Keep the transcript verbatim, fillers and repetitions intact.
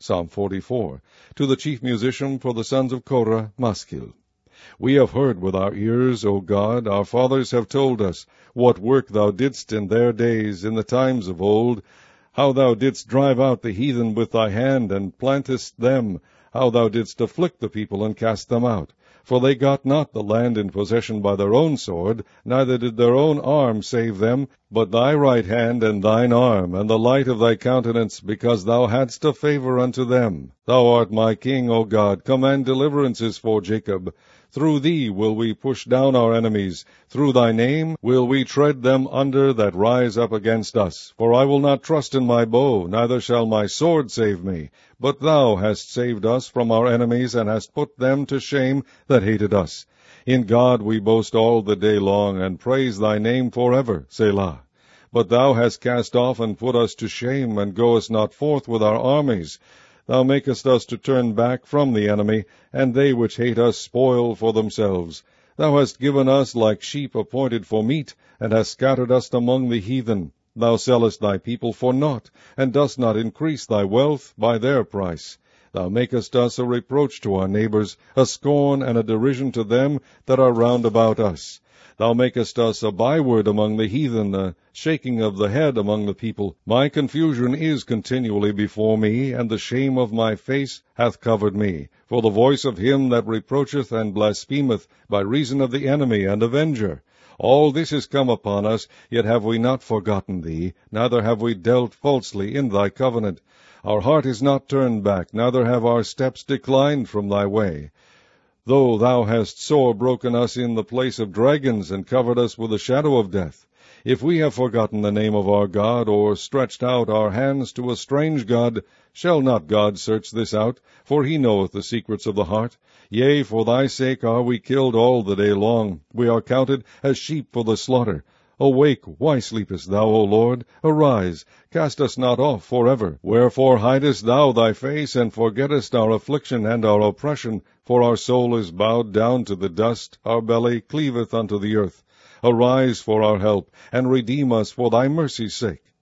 Psalm forty-four. To the chief musician for the sons of Korah, Maskil. We have heard with our ears, O God, our fathers have told us, what work thou didst in their days, in the times of old, how thou didst drive out the heathen with thy hand, and plantest them, how thou didst afflict the people, and cast them out. For they got not the land in possession by their own sword, neither did their own arm save them, but thy right hand and thine arm, and the light of thy countenance, because thou hadst a favor unto them. Thou art my King, O God, command deliverances for Jacob. Through thee will we push down our enemies. Through thy name will we tread them under that rise up against us. For I will not trust in my bow, neither shall my sword save me. But thou hast saved us from our enemies, and hast put them to shame that hated us. In God we boast all the day long, and praise thy name forever. Selah. But thou hast cast off and put us to shame, and goest not forth with our armies. Thou makest us to turn back from the enemy, and they which hate us spoil for themselves. Thou hast given us like sheep appointed for meat, and hast scattered us among the heathen. Thou sellest thy people for naught, and dost not increase thy wealth by their price. Thou makest us a reproach to our neighbors, a scorn and a derision to them that are round about us. Thou makest us a byword among the heathen, a shaking of the head among the people. My confusion is continually before me, and the shame of my face hath covered me. For the voice of him that reproacheth and blasphemeth by reason of the enemy and avenger. All this is come upon us, yet have we not forgotten thee, neither have we dealt falsely in thy covenant. Our heart is not turned back, neither have our steps declined from thy way. Though thou hast sore broken us in the place of dragons, and covered us with the shadow of death. If we have forgotten the name of our God, or stretched out our hands to a strange God, shall not God search this out? For he knoweth the secrets of the heart. Yea, for thy sake are we killed all the day long. We are counted as sheep for the slaughter. Awake, why sleepest thou, O Lord? Arise, cast us not off forever. Wherefore hidest thou thy face, and forgettest our affliction and our oppression? For our soul is bowed down to the dust, our belly cleaveth unto the earth. Arise for our help, and redeem us for thy mercy's sake.